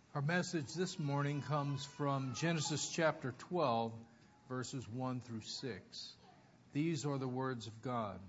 Our message this morning comes from Genesis chapter 12, verses 1 through 6. These are the words of God.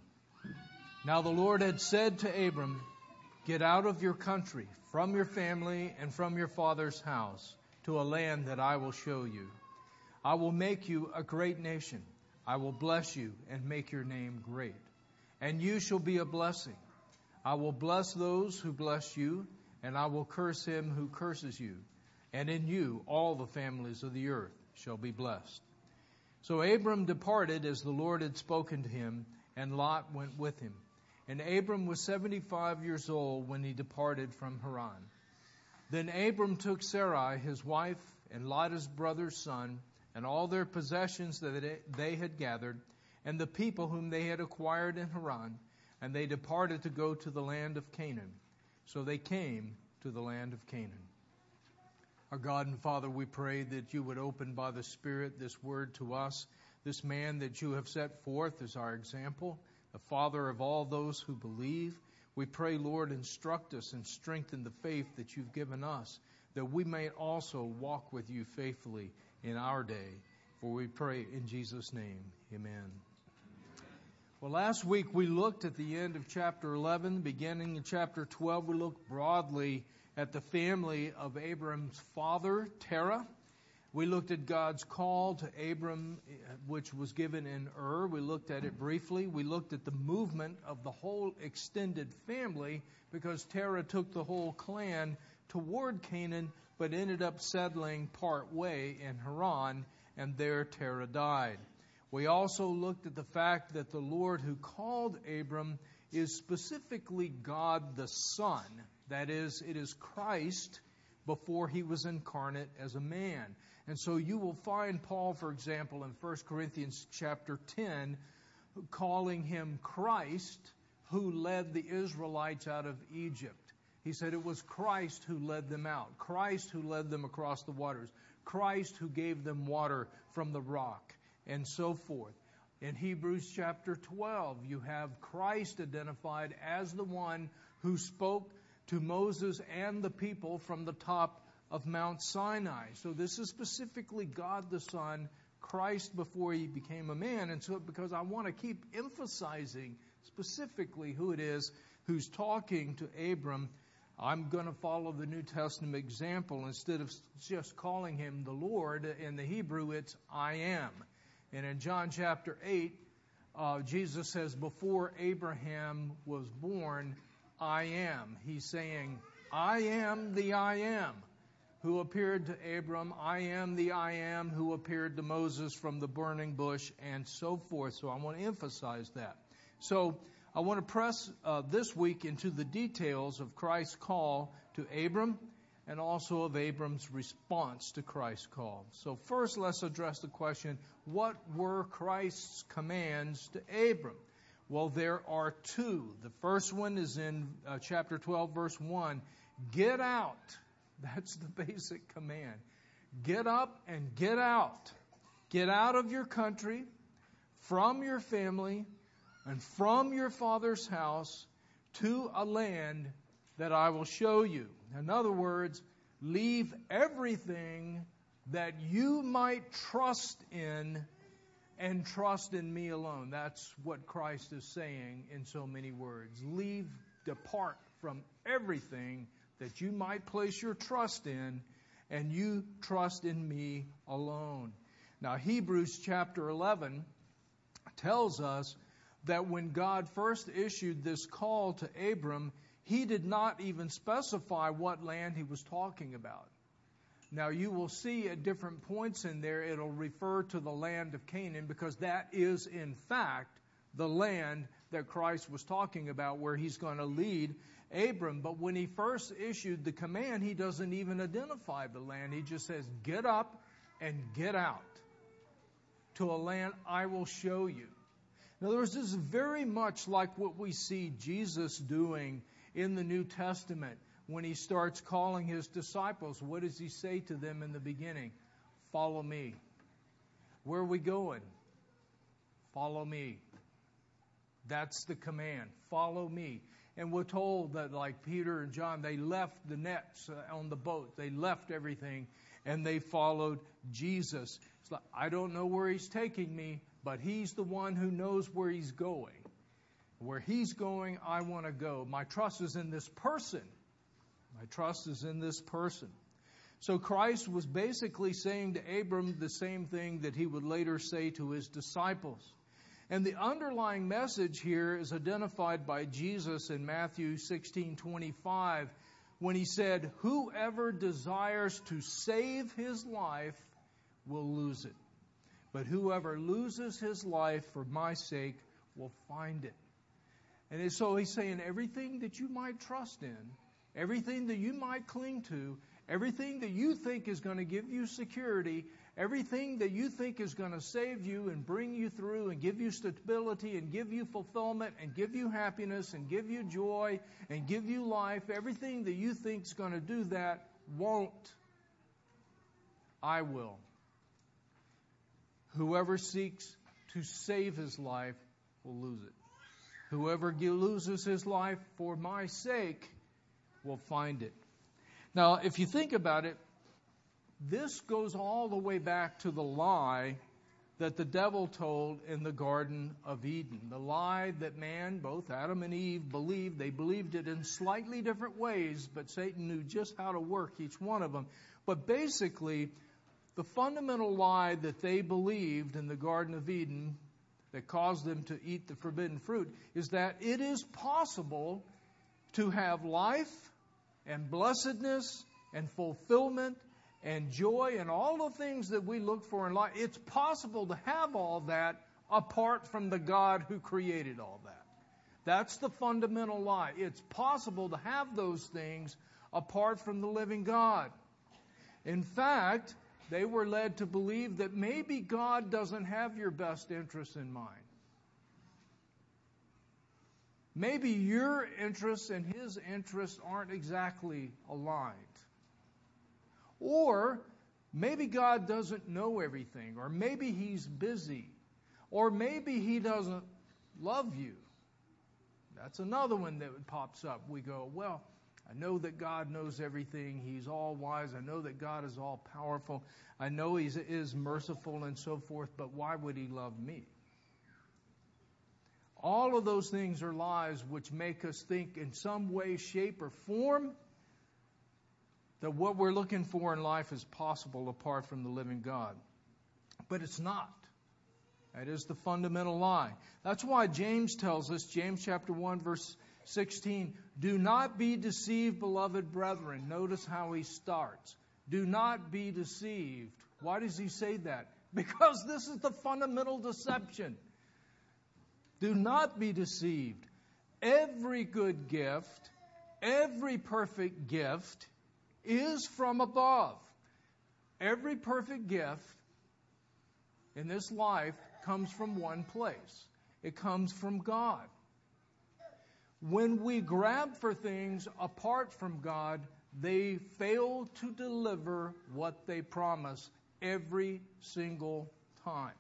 Now the Lord had said to Abram, "Get out of your country, from your family, and from your father's house, to a land that I will show you. I will make you a great nation. I will bless you and make your name great. And you shall be a blessing. I will bless those who bless you, and I will curse him who curses you. And in you all the families of the earth shall be blessed." So Abram departed as the Lord had spoken to him, and Lot went with him. And Abram was 75 years old when he departed from Haran. Then Abram took Sarai his wife, and Lot his brother's son, and all their possessions that they had gathered, and the people whom they had acquired in Haran, and they departed to go to the land of Canaan. So they came to the land of Canaan. Our God and Father, we pray that you would open by the Spirit this word to us. This man that you have set forth is our example, the father of all those who believe. We pray, Lord, instruct us and strengthen the faith that you've given us, that we may also walk with you faithfully in our day. For we pray in Jesus' name, amen. Well, last week we looked at the end of chapter 11, beginning in chapter 12. We looked broadly at the family of Abram's father, Terah. We looked at God's call to Abram, which was given in Ur. We looked at it briefly. We looked at the movement of the whole extended family, because Terah took the whole clan toward Canaan, but ended up settling part way in Haran, and there Terah died. We also looked at the fact that the Lord who called Abram is specifically God the Son. That is, it is Christ before he was incarnate as a man. And so you will find Paul, for example, in 1 Corinthians chapter 10, calling him Christ who led the Israelites out of Egypt. He said it was Christ who led them out, Christ who led them across the waters, Christ who gave them water from the rock, and so forth. In Hebrews chapter 12, you have Christ identified as the one who spoke to Moses and the people from the top of Mount Sinai. So this is specifically God the Son, Christ before he became a man. And so because I want to keep emphasizing specifically who it is who's talking to Abram, I'm going to follow the New Testament example. Instead of just calling him the Lord, in the Hebrew it's I am. And in John chapter 8, Jesus says, before Abraham was born, I am. He's saying, I am the I am who appeared to Abram. I am the I am who appeared to Moses from the burning bush, and so forth. So I want to emphasize that. So I want to press this week into the details of Christ's call to Abram, and also of Abram's response to Christ's call. So first, let's address the question, what were Christ's commands to Abram? Well, there are two. The first one is in chapter 12, verse 1. Get out. That's the basic command. Get up and get out. Get out of your country, from your family, and from your father's house to a land that I will show you. In other words, leave everything that you might trust in and trust in me alone. That's what Christ is saying in so many words. Depart from everything that you might place your trust in, and you trust in me alone. Now, Hebrews chapter 11 tells us that when God first issued this call to Abram, he did not even specify what land he was talking about. Now, you will see at different points in there, it'll refer to the land of Canaan, because that is, in fact, the land that Christ was talking about, where he's going to lead Abram. But when he first issued the command, he doesn't even identify the land. He just says, get up and get out to a land I will show you. In other words, this is very much like what we see Jesus doing in the New Testament when he starts calling his disciples. What does he say to them in the beginning? Follow me. Where are we going? Follow me. That's the command. Follow me. And we're told that, like Peter and John, they left the nets on the boat. They left everything, and they followed Jesus. It's like, I don't know where he's taking me, but he's the one who knows where he's going. Where he's going, I want to go. My trust is in this person. My trust is in this person. So Christ was basically saying to Abram the same thing that he would later say to his disciples. And the underlying message here is identified by Jesus in Matthew 16:25 when he said, whoever desires to save his life will lose it. But whoever loses his life for my sake will find it. And so he's saying everything that you might trust in, everything that you might cling to, everything that you think is going to give you security, everything that you think is going to save you and bring you through and give you stability and give you fulfillment and give you happiness and give you joy and give you life, everything that you think is going to do that won't. I will. Whoever seeks to save his life will lose it. Whoever loses his life for my sake will find it. Now, if you think about it, this goes all the way back to the lie that the devil told in the Garden of Eden. The lie that man, both Adam and Eve, believed. They believed it in slightly different ways, but Satan knew just how to work each one of them. But basically, the fundamental lie that they believed in the Garden of Eden that caused them to eat the forbidden fruit is that it is possible to have life and blessedness and fulfillment and joy and all the things that we look for in life. It's possible to have all that apart from the God who created all that. That's the fundamental lie. It's possible to have those things apart from the living God. In fact, they were led to believe that maybe God doesn't have your best interests in mind. Maybe your interests and his interests aren't exactly aligned. Or maybe God doesn't know everything. Or maybe he's busy. Or maybe he doesn't love you. That's another one that pops up. We go, well, I know that God knows everything. He's all wise. I know that God is all powerful. I know he is merciful and so forth, but why would he love me? All of those things are lies which make us think in some way, shape, or form that what we're looking for in life is possible apart from the living God. But it's not. That is the fundamental lie. That's why James tells us, James chapter 1, verse 16, do not be deceived, beloved brethren. Notice how he starts. Do not be deceived. Why does he say that? Because this is the fundamental deception. Do not be deceived. Every good gift, every perfect gift is from above. Every perfect gift in this life comes from one place. It comes from God. When we grab for things apart from God, they fail to deliver what they promise every single time.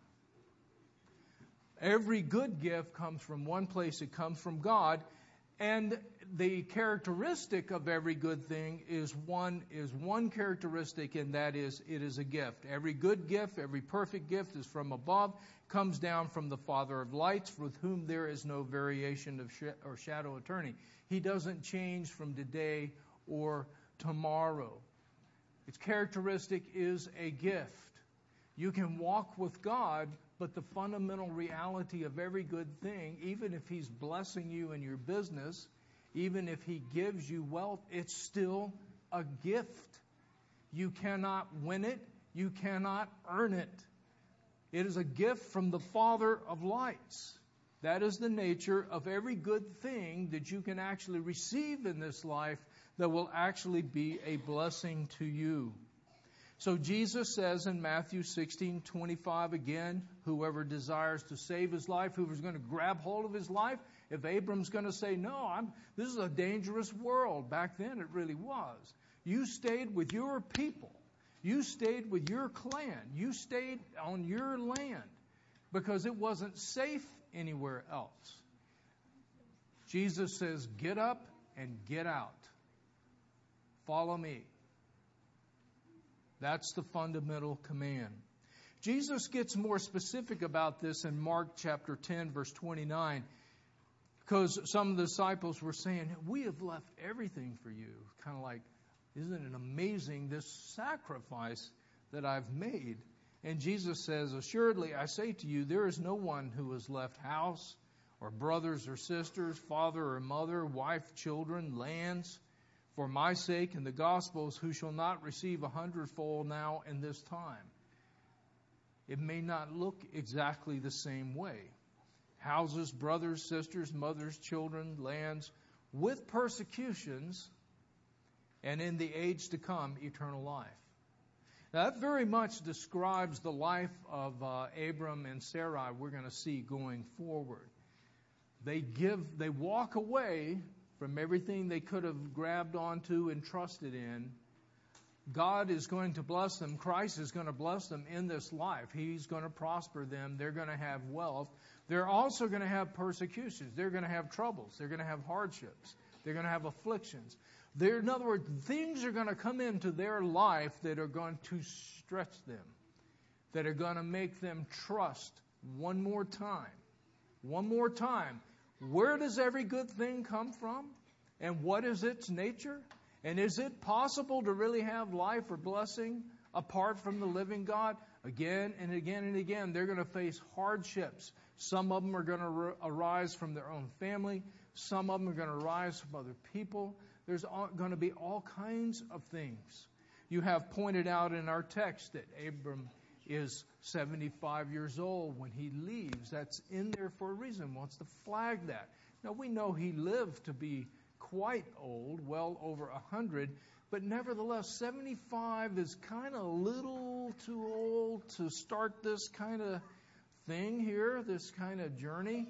Every good gift comes from one place. It comes from God. And the characteristic of every good thing is one characteristic, and that is it is a gift. Every good gift, every perfect gift is from above, comes down from the Father of lights, with whom there is no variation or shadow of turning. He doesn't change from today or tomorrow. Its characteristic is a gift. You can walk with God, but the fundamental reality of every good thing, even if he's blessing you in your business, even if he gives you wealth, it's still a gift. You cannot win it. You cannot earn it. It is a gift from the Father of lights. That is the nature of every good thing that you can actually receive in this life that will actually be a blessing to you. So Jesus says in Matthew 16:25 again, whoever desires to save his life, whoever's going to grab hold of his life, if Abram's going to say, no, this is a dangerous world. Back then it really was. You stayed with your people. You stayed with your clan. You stayed on your land because it wasn't safe anywhere else. Jesus says, get up and get out. Follow me. That's the fundamental command. Jesus gets more specific about this in Mark chapter 10, verse 29, because some of the disciples were saying, we have left everything for you. Kind of like, isn't it amazing, this sacrifice that I've made? And Jesus says, assuredly, I say to you, there is no one who has left house or brothers or sisters, father or mother, wife, children, lands, for my sake and the gospel's, who shall not receive 100-fold now in this time. It may not look exactly the same way. Houses, brothers, sisters, mothers, children, lands, with persecutions, and in the age to come, eternal life. Now, that very much describes the life of Abram and Sarai we're going to see going forward. They walk away from everything they could have grabbed onto and trusted in. God is going to bless them. Christ is going to bless them in this life. He's going to prosper them. They're going to have wealth. They're also going to have persecutions. They're going to have troubles. They're going to have hardships. They're going to have afflictions. In other words, things are going to come into their life that are going to stretch them, that are going to make them trust one more time. One more time. Where does every good thing come from? And what is its nature? And is it possible to really have life or blessing apart from the living God? Again and again and again, they're going to face hardships. Some of them are going to arise from their own family. Some of them are going to arise from other people. There's going to be all kinds of things. You have pointed out in our text that Abram is 75 years old when he leaves. That's in there for a reason. Wants to flag that. Now, we know he lived to be quite old, well over 100, but nevertheless, 75 is kind of a little too old to start this kind of thing here, this kind of journey.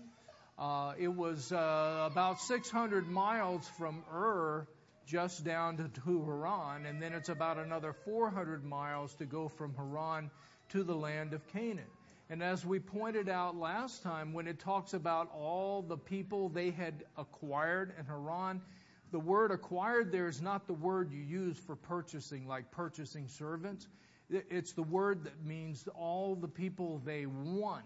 It was about 600 miles from Ur just down to Haran, and then it's about another 400 miles to go from Haran to the land of Canaan. And as we pointed out last time, when it talks about all the people they had acquired in Haran, the word acquired there is not the word you use for purchasing, like purchasing servants. It's the word that means all the people they won,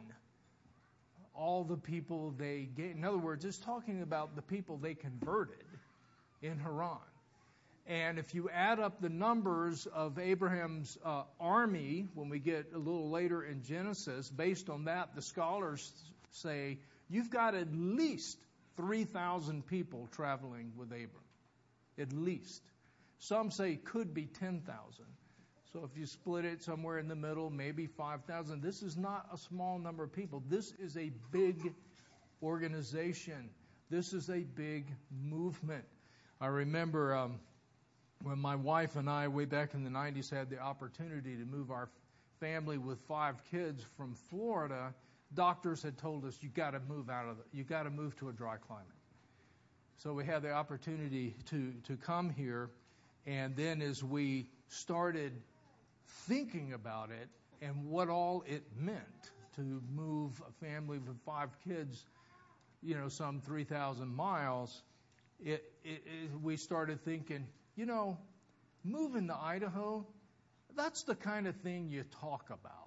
all the people they gained. In other words, it's talking about the people they converted in Haran. And if you add up the numbers of Abraham's army, when we get a little later in Genesis, based on that, the scholars say you've got at least 3,000 people traveling with Abram. At least. Some say could be 10,000. So if you split it somewhere in the middle, maybe 5,000. This is not a small number of people. This is a big organization. This is a big movement. I remember when my wife and I, way back in the 90s, had the opportunity to move our family with 5 kids from Florida. Doctors had told us you got to move to a dry climate. So we had the opportunity to come here, and then as we started thinking about it and what all it meant to move a family with 5 kids, some 3,000 miles, we started thinking, moving to Idaho, that's the kind of thing you talk about.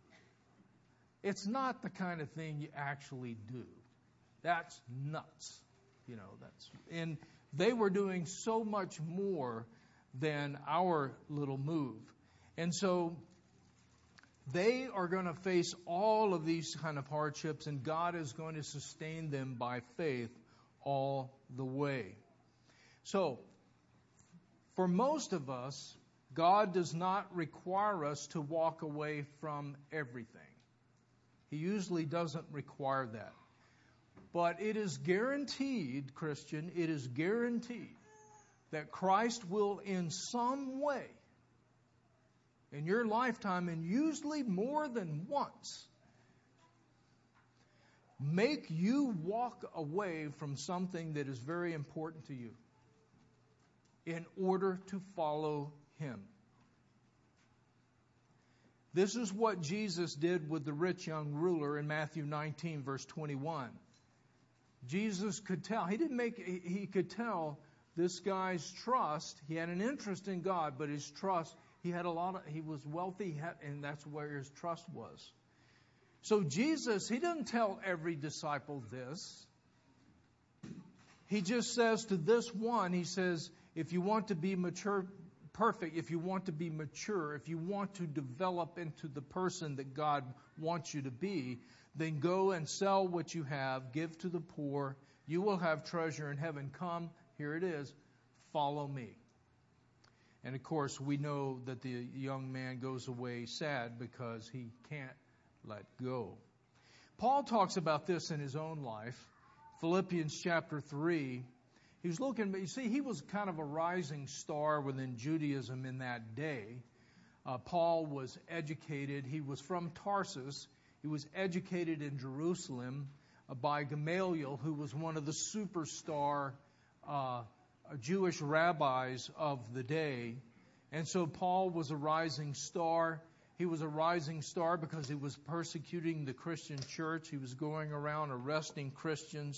It's not the kind of thing you actually do. That's nuts. And they were doing so much more than our little move. And so they are going to face all of these kind of hardships, and God is going to sustain them by faith all the way. So, for most of us, God does not require us to walk away from everything. He usually doesn't require that. But it is guaranteed, Christian, it is guaranteed that Christ will in some way in your lifetime, and usually more than once, make you walk away from something that is very important to you in order to follow Him. This is what Jesus did with the rich young ruler in Matthew 19, verse 21. Jesus could tell. He could tell this guy's trust. He had an interest in God, but his trust, he was wealthy, and that's where his trust was. So Jesus, he doesn't tell every disciple this. He just says to this one, he says, if you want to be perfect, if you want to be mature, if you want to develop into the person that God wants you to be, then go and sell what you have, give to the poor. You will have treasure in heaven. Come, here it is, follow me. And of course, we know that the young man goes away sad because he can't let go. Paul talks about this in his own life. Philippians chapter 3. He was kind of a rising star within Judaism in that day. Paul was educated. He was from Tarsus. He was educated in Jerusalem by Gamaliel, who was one of the superstar Jewish rabbis of the day. And so Paul was a rising star. He was a rising star because he was persecuting the Christian church. He was going around arresting Christians.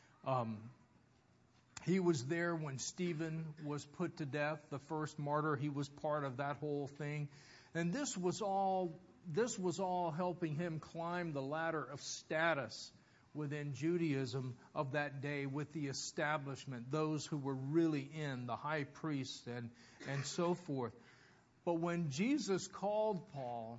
He was there when Stephen was put to death, the first martyr. He was part of that whole thing. And this was all helping him climb the ladder of status within Judaism of that day with the establishment, those who were really in, the high priests and so forth. But when Jesus called Paul,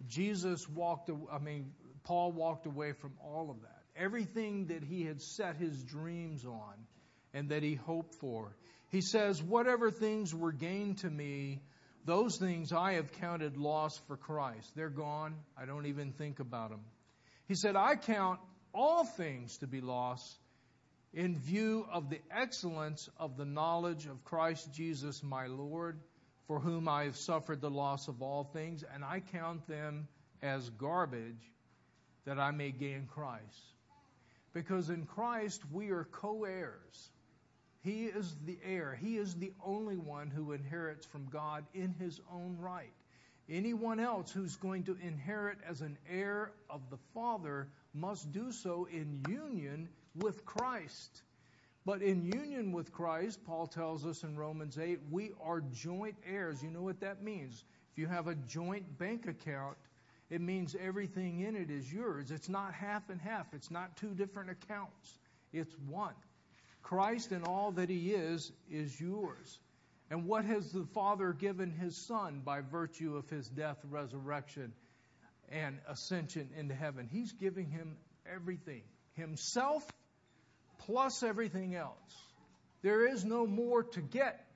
Paul walked away from all of that. Everything that he had set his dreams on and that he hoped for. He says, whatever things were gained to me, those things I have counted loss for Christ. They're gone. I don't even think about them. He said, I count all things to be lost in view of the excellence of the knowledge of Christ Jesus my Lord, for whom I have suffered the loss of all things, and I count them as garbage that I may gain Christ. Because in Christ we are co-heirs. He is the heir. He is the only one who inherits from God in his own right. Anyone else who's going to inherit as an heir of the Father must do so in union with Christ. But in union with Christ, Paul tells us in Romans 8, we are joint heirs. You know what that means? If you have a joint bank account, it means everything in it is yours. It's not half and half. It's not two different accounts. It's one. Christ and all that he is yours. And what has the Father given his Son by virtue of his death, resurrection, and ascension into heaven? He's giving him everything. Himself plus everything else. There is no more to get.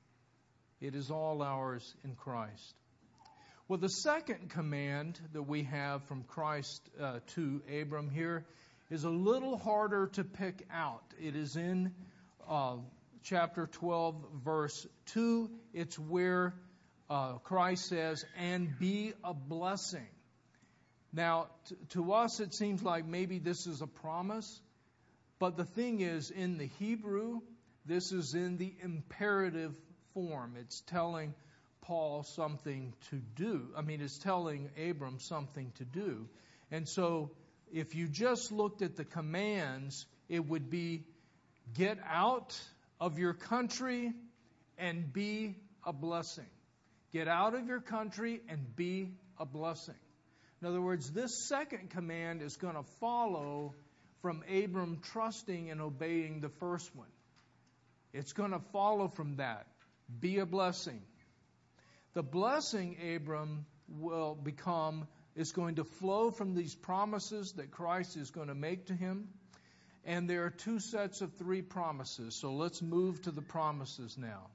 It is all ours in Christ. Well, the second command that we have from Christ to Abram here is a little harder to pick out. It is in chapter 12, verse 2. It's where Christ says, and be a blessing. Now, to us it seems like maybe this is a promise, but the thing is, in the Hebrew, this is in the imperative form. It's telling Paul something to do. It's telling Abram something to do. And so, if you just looked at the commands, it would be, get out of your country and be a blessing. Get out of your country and be a blessing. In other words, this second command is going to follow from Abram trusting and obeying the first one. It's going to follow from that. Be a blessing. The blessing Abram will become is going to flow from these promises that Christ is going to make to him. And there are two sets of three promises. So let's move to the promises now.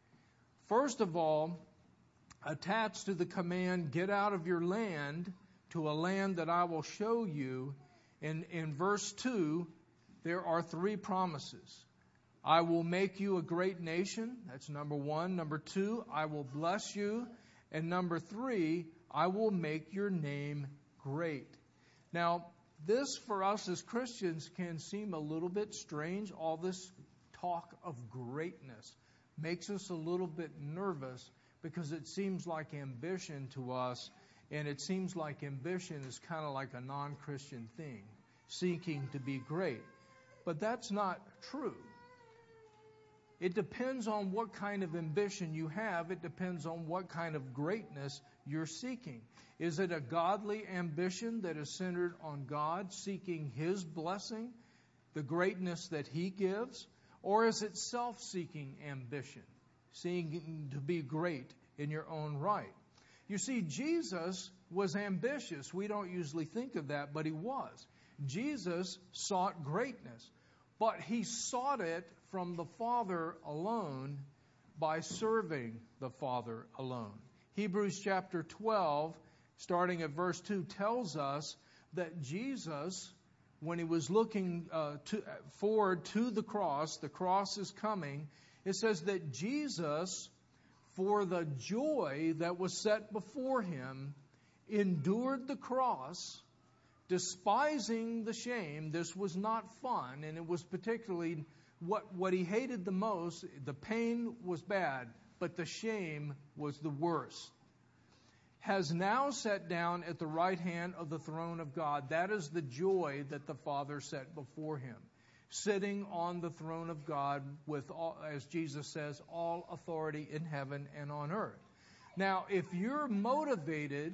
First of all, attached to the command, get out of your land to a land that I will show you, in verse 2, there are three promises. I will make you a great nation. That's number one. Number two, I will bless you. And number three, I will make your name great. Now, this for us as Christians can seem a little bit strange. All this talk of greatness makes us a little bit nervous because it seems like ambition to us, and it seems like ambition is kind of like a non-Christian thing, seeking to be great. But that's not true. It depends on what kind of ambition you have. It depends on what kind of greatness you're seeking. Is it a godly ambition that is centered on God, seeking His blessing, the greatness that He gives? Or is it self-seeking ambition, seeking to be great in your own right? You see, Jesus was ambitious. We don't usually think of that, but He was. Jesus sought greatness, but He sought it from the Father alone by serving the Father alone. Hebrews chapter 12, starting at verse 2, tells us that Jesus, when He was looking forward to the cross is coming. It says that Jesus, for the joy that was set before Him, endured the cross, despising the shame. This was not fun, and it was particularly what He hated the most. The pain was bad, but the shame was the worst. Has now sat down at the right hand of the throne of God. That is the joy that the Father set before Him. Sitting on the throne of God with, all, as Jesus says, all authority in heaven and on earth. Now, if you're motivated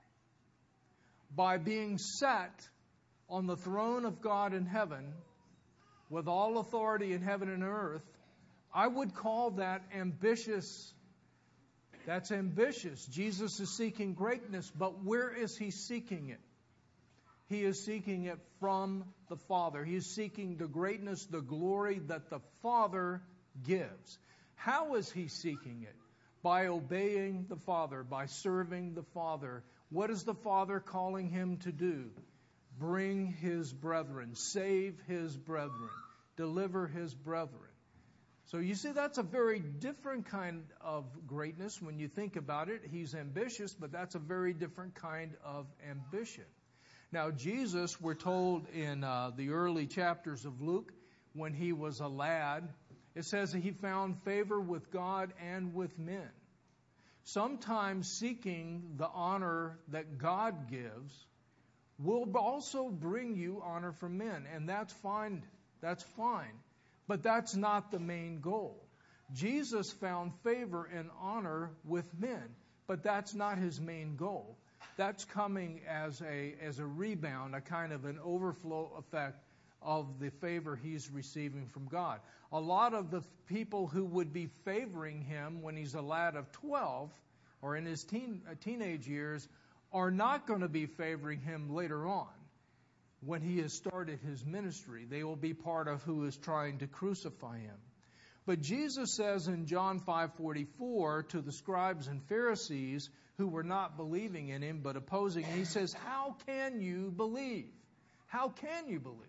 by being set on the throne of God in heaven, with all authority in heaven and earth, I would call that ambitious. That's ambitious. Jesus is seeking greatness, but where is He seeking it? He is seeking it from the Father. He is seeking the greatness, the glory that the Father gives. How is He seeking it? By obeying the Father, by serving the Father. What is the Father calling Him to do? Bring His brethren, save His brethren, deliver His brethren. So you see, that's a very different kind of greatness when you think about it. He's ambitious, but that's a very different kind of ambition. Now, Jesus, we're told in the early chapters of Luke, when He was a lad, it says that He found favor with God and with men. Sometimes seeking the honor that God gives will also bring you honor from men, and that's fine. That's fine. But that's not the main goal. Jesus found favor and honor with men, but that's not His main goal. That's coming as a rebound, a kind of an overflow effect of the favor He's receiving from God. A lot of the people who would be favoring Him when He's a lad of 12 or in his teenage years are not going to be favoring Him later on when He has started His ministry. They will be part of who is trying to crucify Him. But Jesus says in John 5:44 to the scribes and Pharisees who were not believing in Him but opposing, He says, how can you believe? How can you believe?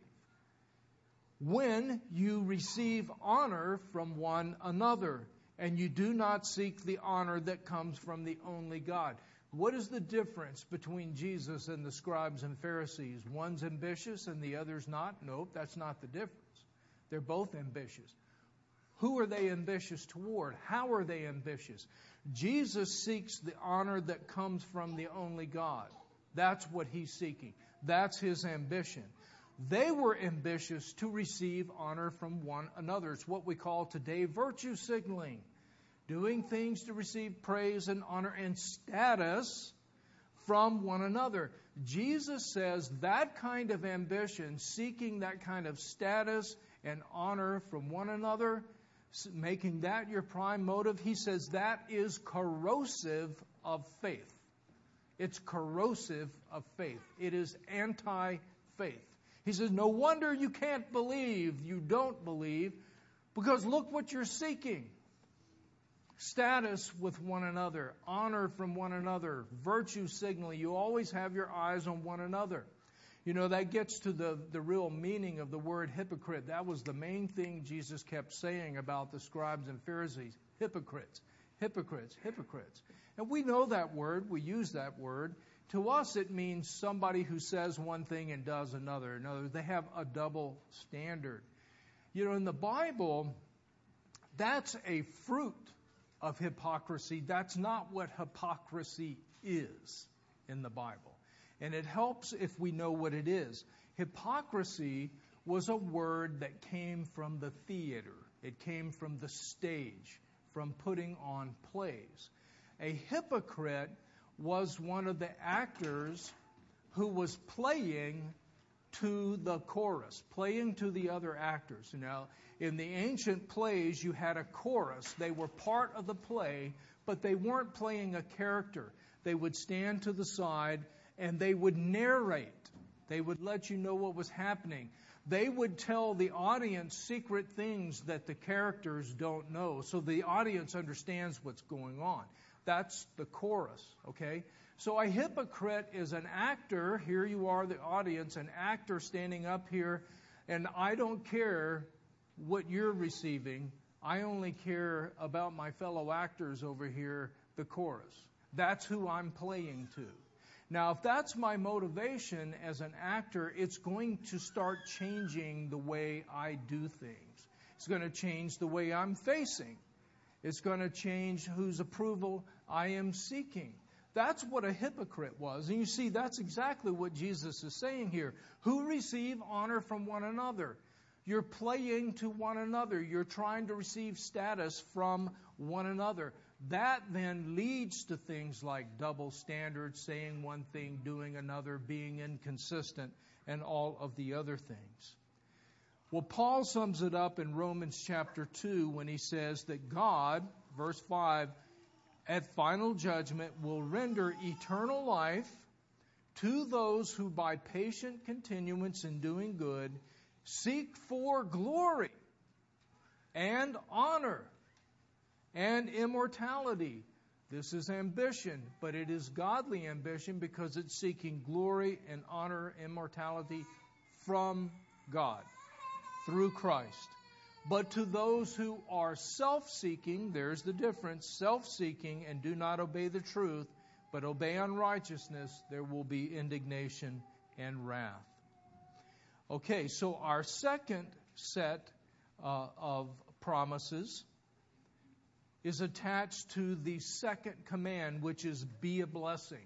When you receive honor from one another, and you do not seek the honor that comes from the only God. What is the difference between Jesus and the scribes and Pharisees? One's ambitious and the other's not? Nope, that's not the difference. They're both ambitious. Who are they ambitious toward? How are they ambitious? Jesus seeks the honor that comes from the only God. That's what He's seeking. That's His ambition. They were ambitious to receive honor from one another. It's what we call today virtue signaling. Doing things to receive praise and honor and status from one another. Jesus says that kind of ambition, seeking that kind of status and honor from one another, making that your prime motive, He says that is corrosive of faith. It's corrosive of faith. It is anti-faith. He says, no wonder you can't believe, you don't believe, because look what you're seeking. Status with one another, honor from one another, virtue signaling. You always have your eyes on one another. You know, that gets to the real meaning of the word hypocrite. That was the main thing Jesus kept saying about the scribes and Pharisees. Hypocrites, hypocrites, hypocrites. And we know that word. We use that word. To us, it means somebody who says one thing and does another. In other words, they have a double standard. You know, in the Bible, that's a fruit of hypocrisy. That's not what hypocrisy is in the Bible. And it helps if we know what it is. Hypocrisy was a word that came from the theater. It came from the stage, from putting on plays. A hypocrite was one of the actors who was playing to the chorus, playing to the other actors. Now, in the ancient plays, you had a chorus. They were part of the play, but they weren't playing a character. They would stand to the side and they would narrate. They would let you know what was happening. They would tell the audience secret things that the characters don't know, so the audience understands what's going on. That's the chorus, okay? So a hypocrite is an actor. Here you are, the audience, an actor standing up here, and I don't care what you're receiving. I only care about my fellow actors over here, the chorus. That's who I'm playing to. Now, if that's my motivation as an actor, it's going to start changing the way I do things. It's going to change the way I'm facing. It's going to change whose approval I am seeking. That's what a hypocrite was. And you see, that's exactly what Jesus is saying here. Who receive honor from one another? You're playing to one another. You're trying to receive status from one another. That then leads to things like double standards, saying one thing, doing another, being inconsistent, and all of the other things. Well, Paul sums it up in Romans chapter 2 when he says that God, verse 5, at final judgment will render eternal life to those who by patient continuance in doing good seek for glory and honor and immortality. This is ambition, but it is godly ambition because it's seeking glory and honor, immortality from God through Christ. But to those who are self-seeking, there's the difference, self-seeking and do not obey the truth, but obey unrighteousness, there will be indignation and wrath. Okay, so our second set of promises is attached to the second command, which is be a blessing.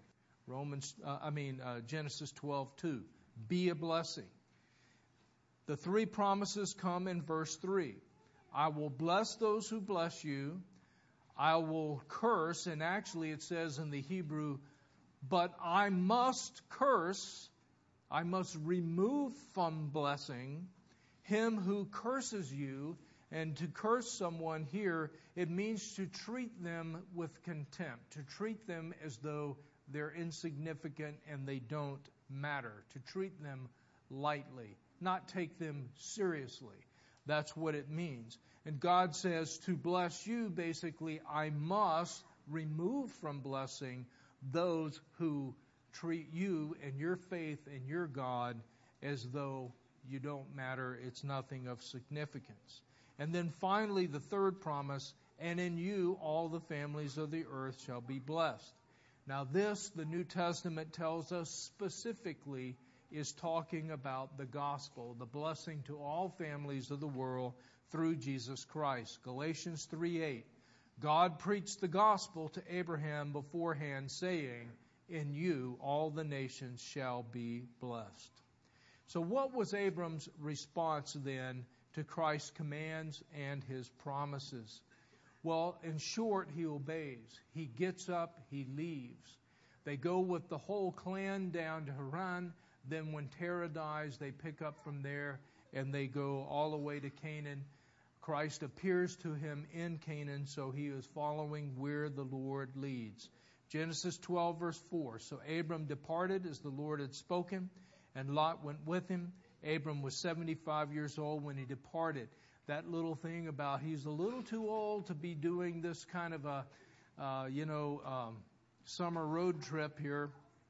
Genesis 12:2. Be a blessing. The three promises come in verse 3. I will bless those who bless you. I will curse, and actually it says in the Hebrew, but I must curse, I must remove from blessing him who curses you. And to curse someone here, it means to treat them with contempt, to treat them as though they're insignificant and they don't matter, to treat them lightly, not take them seriously. That's what it means. And God says to bless you, basically, I must remove from blessing those who treat you and your faith in your God as though you don't matter, it's nothing of significance. And then finally, the third promise, and in you all the families of the earth shall be blessed. Now this, the New Testament tells us specifically, is talking about the gospel, the blessing to all families of the world through Jesus Christ. Galatians 3:8. God preached the gospel to Abraham beforehand, saying, in you all the nations shall be blessed. So what was Abram's response then to Christ's commands and his promises? Well, in short, he obeys. He gets up, he leaves. They go with the whole clan down to Haran. Then when Terah dies, they pick up from there and they go all the way to Canaan. Christ appears to him in Canaan, so he is following where the Lord leads. Genesis 12, verse 4. So Abram departed as the Lord had spoken, and Lot went with him. Abram was 75 years old when he departed. That little thing about he's a little too old to be doing this kind of a, summer road trip here.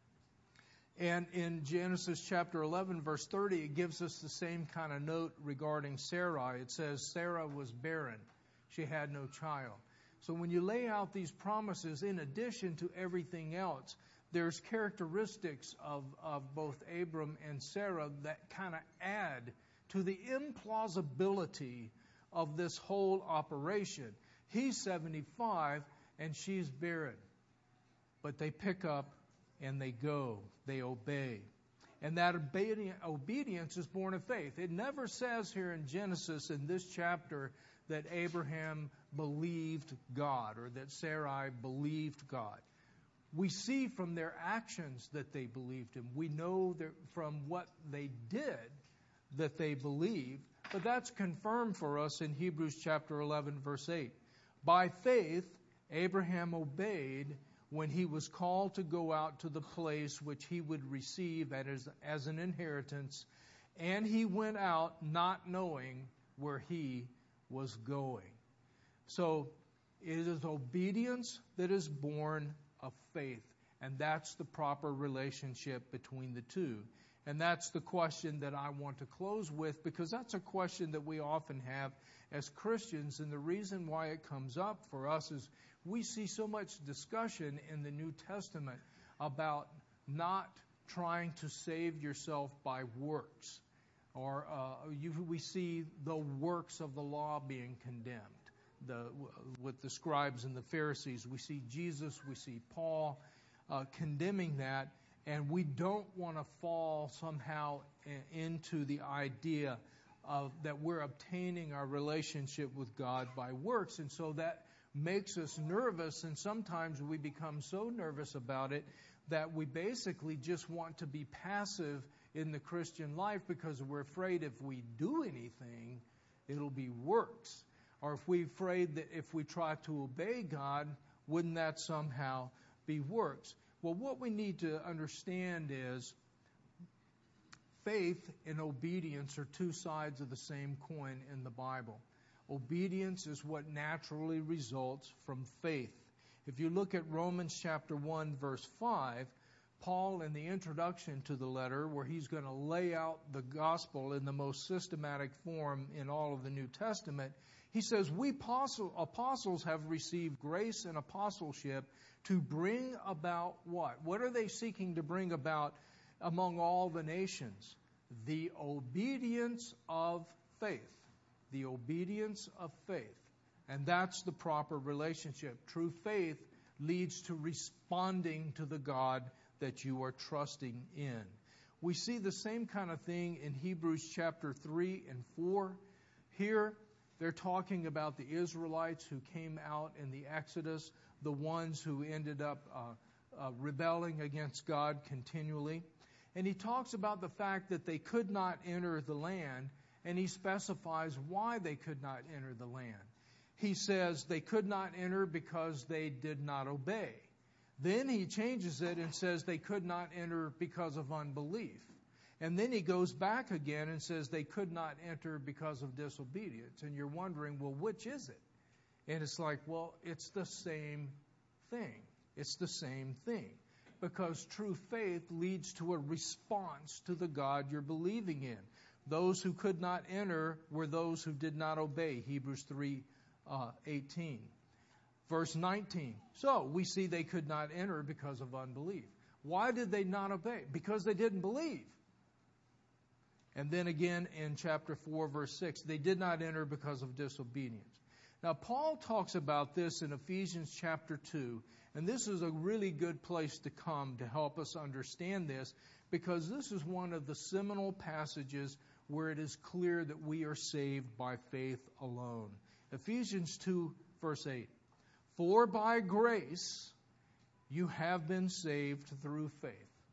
And in Genesis chapter 11, verse 30, it gives us the same kind of note regarding Sarai. It says Sarah was barren. She had no child. So when you lay out these promises, in addition to everything else, there's characteristics of both Abram and Sarah that kind of add to the implausibility of this whole operation. He's 75 and she's barren. But they pick up and they go. They obey. And that obedience is born of faith. It never says here in Genesis, in this chapter, that Abraham believed God or that Sarai believed God. We see from their actions that they believed Him. We know that from what they did that they believed. But that's confirmed for us in Hebrews chapter 11, verse 8. By faith, Abraham obeyed when he was called to go out to the place which he would receive as an inheritance, and he went out not knowing where he was going. So it is obedience that is born of faith, and that's the proper relationship between the two. And that's the question that I want to close with, because that's a question that we often have as Christians. And the reason why it comes up for us is we see so much discussion in the New Testament about not trying to save yourself by works. Or we see the works of the law being condemned. With the scribes and the Pharisees, we see Jesus, we see Paul condemning that. And we don't want to fall somehow into the idea of that we're obtaining our relationship with God by works. And so that makes us nervous, and sometimes we become so nervous about it that we basically just want to be passive in the Christian life because we're afraid if we do anything, it'll be works. Or if we're afraid that if we try to obey God, wouldn't that somehow be works? Well, what we need to understand is faith and obedience are two sides of the same coin in the Bible. Obedience is what naturally results from faith. If you look at Romans chapter 1, verse 5, Paul, in the introduction to the letter, where he's going to lay out the gospel in the most systematic form in all of the New Testament, he says, we apostles have received grace and apostleship to bring about what? What are they seeking to bring about among all the nations? The obedience of faith. The obedience of faith. And that's the proper relationship. True faith leads to responding to the God that you are trusting in. We see the same kind of thing in Hebrews chapter 3 and 4. Here, they're talking about the Israelites who came out in the Exodus, the ones who ended up rebelling against God continually. And he talks about the fact that they could not enter the land, and he specifies why they could not enter the land. He says they could not enter because they did not obey. Then he changes it and says they could not enter because of unbelief. And then he goes back again and says they could not enter because of disobedience. And you're wondering, well, which is it? And it's like, well, it's the same thing. It's the same thing. Because true faith leads to a response to the God you're believing in. Those who could not enter were those who did not obey. Hebrews 3:18. Verse 19. So we see they could not enter because of unbelief. Why did they not obey? Because they didn't believe. And then again in chapter 4, verse 6, they did not enter because of disobedience. Now, Paul talks about this in Ephesians chapter 2, and this is a really good place to come to help us understand this, because this is one of the seminal passages where it is clear that we are saved by faith alone. Ephesians 2, verse 8. For by grace you have been saved through faith.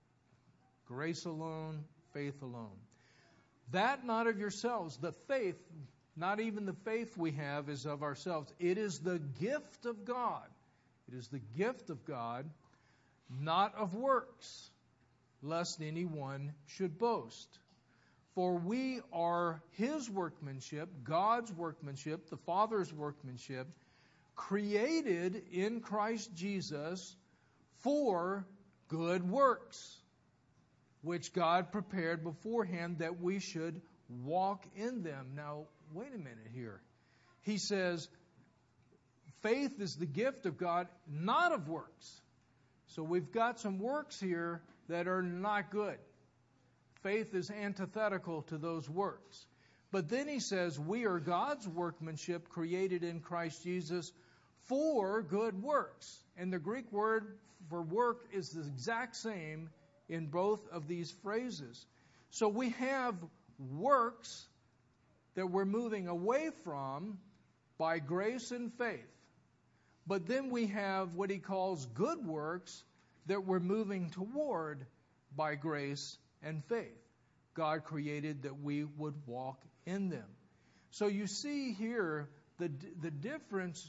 Grace alone, faith alone. That not of yourselves. The faith, not even the faith we have is of ourselves. It is the gift of God. It is the gift of God, not of works, lest anyone should boast. For we are His workmanship, God's workmanship, the Father's workmanship, created in Christ Jesus for good works, which God prepared beforehand that we should walk in them. Now, wait a minute here. He says, faith is the gift of God, not of works. So we've got some works here that are not good. Faith is antithetical to those works. But then he says, we are God's workmanship created in Christ Jesus for good works. And the Greek word for work is the exact same in both of these phrases. So we have works that we're moving away from by grace and faith. But then we have what he calls good works that we're moving toward by grace and faith. God created that we would walk in them. So you see here the difference.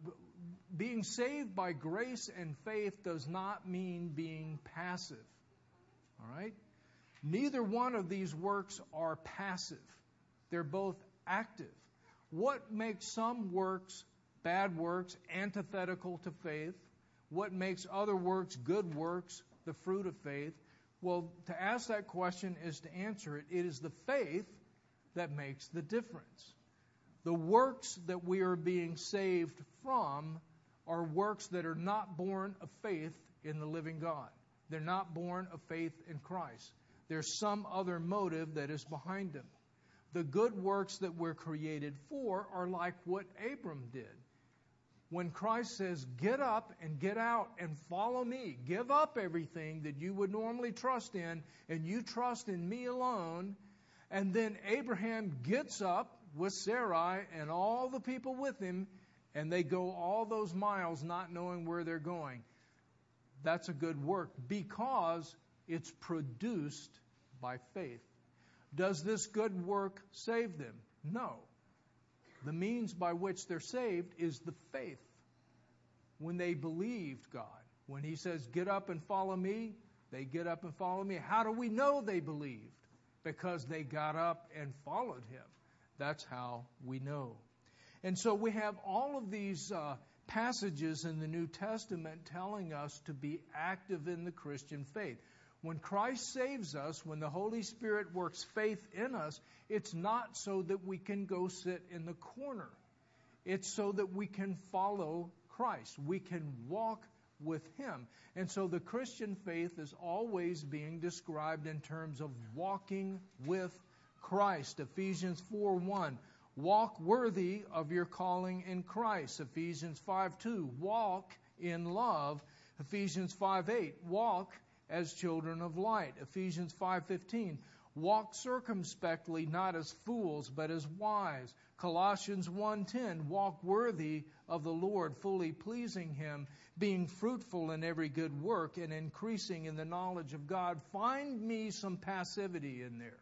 Being saved by grace and faith does not mean being passive. All right? Neither one of these works are passive. They're both active. What makes some works, bad works, antithetical to faith? What makes other works, good works, the fruit of faith? Well, to ask that question is to answer it. It is the faith that makes the difference. The works that we are being saved from are works that are not born of faith in the living God. They're not born of faith in Christ. There's some other motive that is behind them. The good works that we're created for are like what Abram did. When Christ says, get up and get out and follow me, give up everything that you would normally trust in, and you trust in me alone, and then Abraham gets up with Sarai and all the people with him, and they go all those miles not knowing where they're going. That's a good work because it's produced by faith. Does this good work save them? No. The means by which they're saved is the faith. When they believed God. When he says, get up and follow me, they get up and follow me. How do we know they believed? Because they got up and followed him. That's how we know. And so we have all of these passages in the New Testament telling us to be active in the Christian faith. When Christ saves us, when the Holy Spirit works faith in us, it's not so that we can go sit in the corner. It's so that we can follow Christ. We can walk with him. And so the Christian faith is always being described in terms of walking with Christ. Ephesians 4:1, walk worthy of your calling in Christ. Ephesians 5:2, walk in love. Ephesians 5:8, walk as children of light. Ephesians 5:15, walk circumspectly, not as fools, but as wise. Colossians 1:10, walk worthy of the Lord, fully pleasing him, being fruitful in every good work and increasing in the knowledge of God. Find me some passivity in there.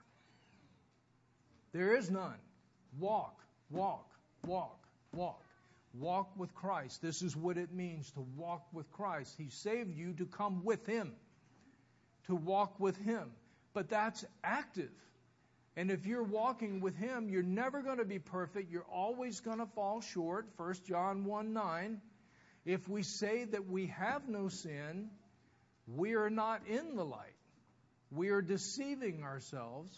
There is none. Walk, walk, walk, walk. Walk with Christ. This is what it means to walk with Christ. He saved you to come with him, to walk with him. But that's active. And if you're walking with him, you're never going to be perfect. You're always going to fall short. 1 John 1:9. If we say that we have no sin, we are not in the light. We are deceiving ourselves,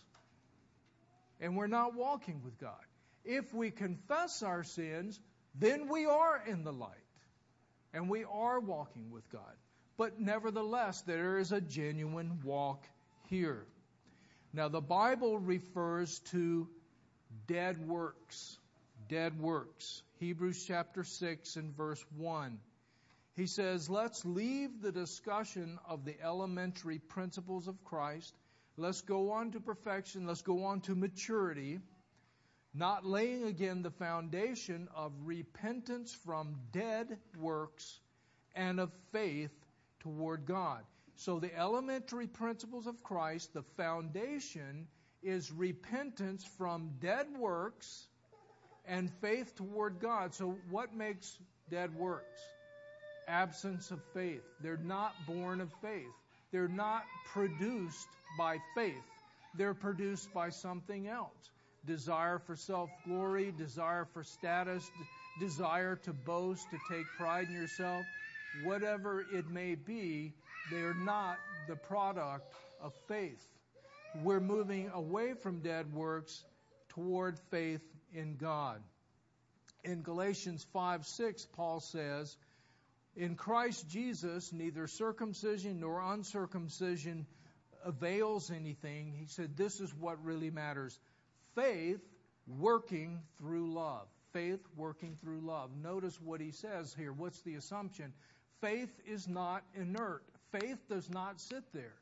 and we're not walking with God. If we confess our sins, then we are in the light, and we are walking with God. But nevertheless, there is a genuine walk here. Now, the Bible refers to dead works. Dead works. Hebrews chapter 6 and verse 1. He says, let's leave the discussion of the elementary principles of Christ. Let's go on to perfection. Let's go on to maturity. Not laying again the foundation of repentance from dead works and of faith toward God. So the elementary principles of Christ, the foundation is repentance from dead works and faith toward God. So what makes dead works? Absence of faith. They're not born of faith. They're not produced by faith. They're produced by something else. Desire for self-glory, desire for status, desire to boast, to take pride in yourself. Whatever it may be, they are not the product of faith. We're moving away from dead works toward faith in God. In Galatians 5:6, Paul says, in Christ Jesus, neither circumcision nor uncircumcision avails anything. He said, this is what really matters. Faith working through love. Faith working through love. Notice what he says here. What's the assumption? Faith is not inert. Faith does not sit there.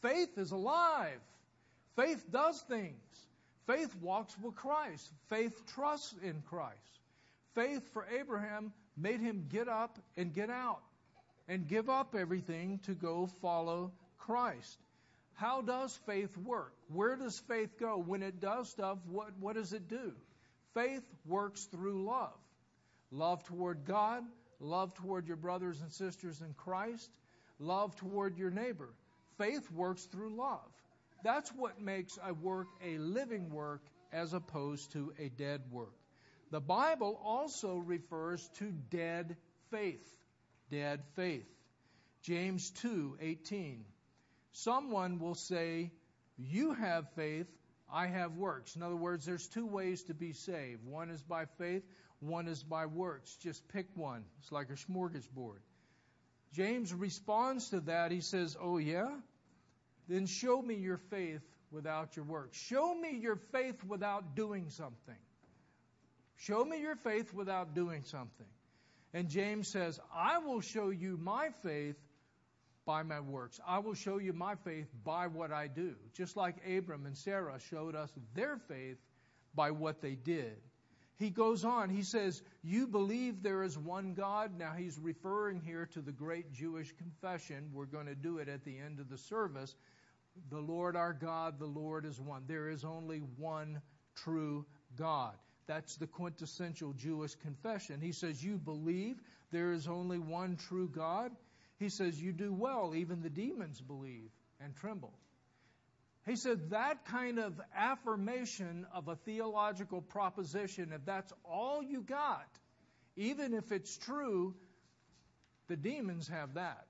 Faith is alive. Faith does things. Faith walks with Christ. Faith trusts in Christ. Faith for Abraham made him get up and get out and give up everything to go follow Christ. How does faith work? Where does faith go? When it does stuff, what does it do? Faith works through love. Love toward God, love toward your brothers and sisters in Christ, love toward your neighbor. Faith works through love. That's what makes a work a living work as opposed to a dead work. The Bible also refers to dead faith. Dead faith. James 2:18. Someone will say, you have faith, I have works. In other words, there's two ways to be saved. One is by faith, one is by works. Just pick one. It's like a smorgasbord. James responds to that. He says, oh yeah? Then show me your faith without your works. Show me your faith without doing something. Show me your faith without doing something. And James says, I will show you my faith by my works. I will show you my faith by what I do. Just like Abram and Sarah showed us their faith by what they did. He goes on, he says, you believe there is one God. Now he's referring here to the great Jewish confession. We're going to do it at the end of the service. The Lord our God, the Lord is one. There is only one true God. That's the quintessential Jewish confession. He says, you believe there is only one true God. He says, you do well. Even the demons believe and tremble. He said that kind of affirmation of a theological proposition, if that's all you got, even if it's true, the demons have that.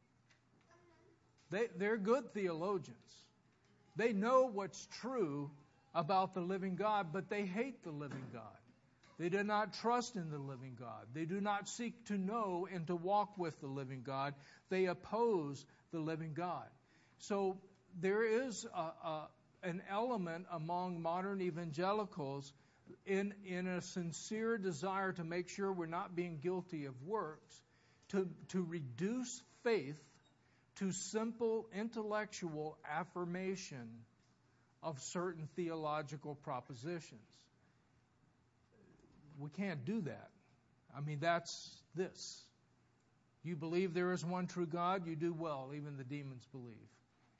They're good theologians. They know what's true about the living God, but they hate the living God. They do not trust in the living God. They do not seek to know and to walk with the living God. They oppose the living God. So there is an element among modern evangelicals in a sincere desire to make sure we're not being guilty of works, to reduce faith to simple intellectual affirmation of certain theological propositions. We can't do that. I mean, that's this. You believe there is one true God, you do well. Even the demons believe.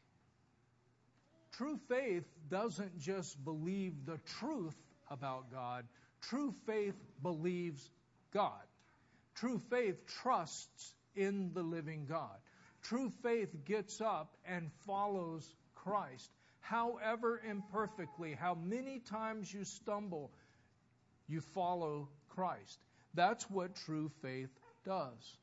True faith doesn't just believe the truth about God. True faith believes God. True faith trusts in the living God. True faith gets up and follows Christ. However imperfectly, how many times you stumble, you follow Christ. That's what true faith does.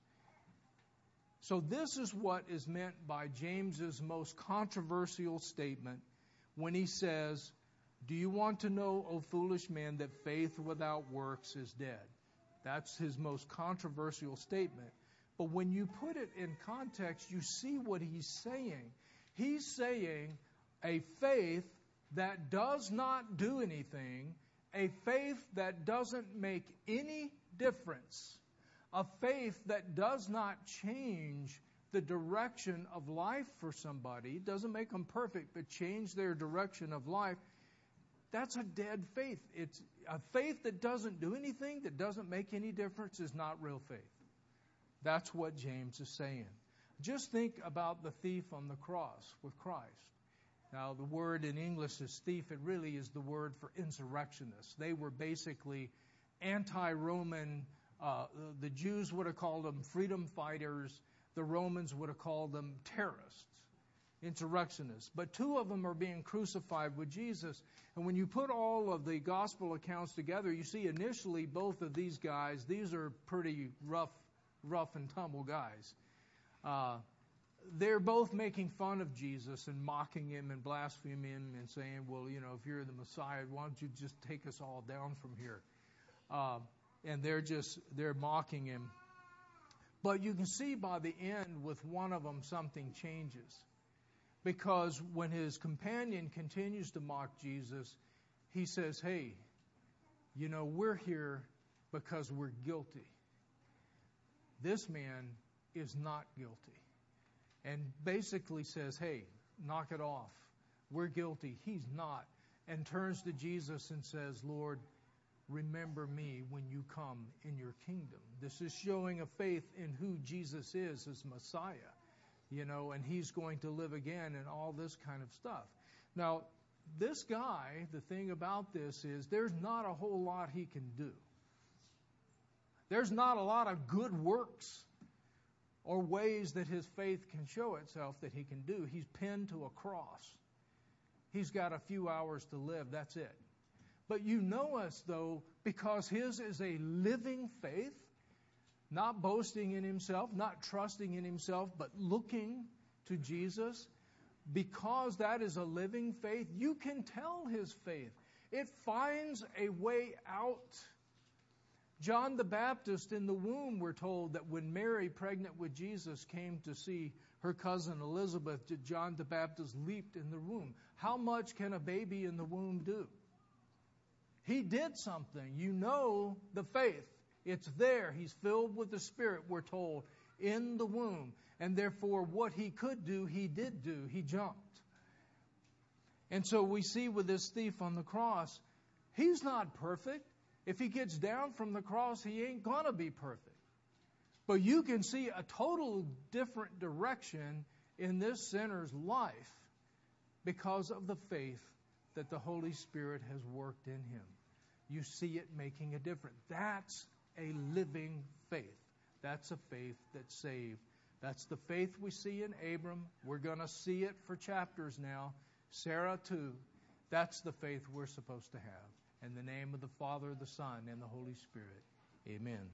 So this is what is meant by James's most controversial statement when he says, do you want to know, O foolish man, that faith without works is dead? That's his most controversial statement. But when you put it in context, you see what he's saying. He's saying a faith that does not do anything, a faith that doesn't make any difference, a faith that does not change the direction of life for somebody, doesn't make them perfect, but change their direction of life, that's a dead faith. It's a faith that doesn't do anything, that doesn't make any difference, is not real faith. That's what James is saying. Just think about the thief on the cross with Christ. Now, the word in English is thief. It really is the word for insurrectionists. They were basically anti-Roman. The Jews would have called them freedom fighters. The Romans would have called them terrorists, insurrectionists. But two of them are being crucified with Jesus. And when you put all of the gospel accounts together, you see initially both of these guys, these are pretty rough and tumble guys. They're both making fun of Jesus and mocking him and blaspheming him and saying, well, you know, if you're the Messiah, why don't you just take us all down from here? And they're mocking him. But you can see by the end with one of them something changes. Because when his companion continues to mock Jesus, he says, hey, you know, we're here because we're guilty. This man is not guilty. And basically says, hey, knock it off. We're guilty. He's not. And turns to Jesus and says, Lord, remember me when you come in your kingdom. This is showing a faith in who Jesus is as Messiah, and he's going to live again and all this kind of stuff. Now, this guy, the thing about this is there's not a whole lot he can do. There's not a lot of good works or ways that his faith can show itself that he can do. He's pinned to a cross. He's got a few hours to live. That's it. But you know us, though, because his is a living faith, not boasting in himself, not trusting in himself, but looking to Jesus. Because that is a living faith, you can tell his faith. It finds a way out. John the Baptist in the womb, we're told that when Mary, pregnant with Jesus, came to see her cousin Elizabeth, John the Baptist leaped in the womb. How much can a baby in the womb do? He did something. You know the faith. It's there. He's filled with the Spirit, we're told, in the womb. And therefore, what he could do, he did do. He jumped. And so we see with this thief on the cross, he's not perfect. If he gets down from the cross, he ain't going to be perfect. But you can see a total different direction in this sinner's life because of the faith that the Holy Spirit has worked in him. You see it making a difference. That's a living faith. That's a faith that's saved. That's the faith we see in Abram. We're going to see it for chapters now. Sarah too. That's the faith we're supposed to have. In the name of the Father, the Son, and the Holy Spirit. Amen.